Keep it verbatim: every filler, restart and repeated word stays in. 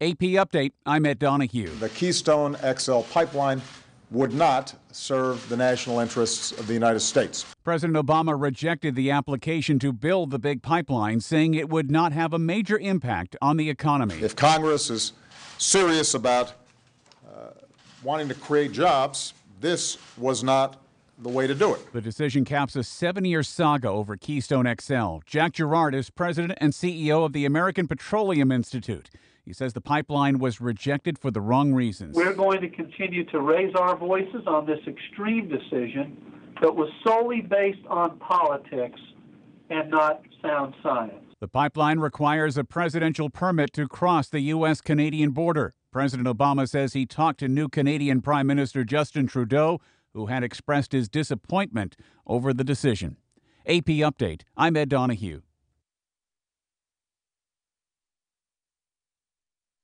A P Update, I'm Ed Donahue. The Keystone X L pipeline would not serve the national interests of the United States. President Obama rejected the application to build the big pipeline, saying it would not have a major impact on the economy. If Congress is serious about uh, wanting to create jobs, this was not the way to do it. The decision caps a seven-year saga over Keystone X L. Jack Gerard is president and C E O of the American Petroleum Institute. He says the pipeline was rejected for the wrong reasons. We're going to continue to raise our voices on this extreme decision that was solely based on politics and not sound science. The pipeline requires a presidential permit to cross the U S Canadian border. President Obama says he talked to new Canadian Prime Minister Justin Trudeau, who had expressed his disappointment over the decision. A P Update, I'm Ed Donahue.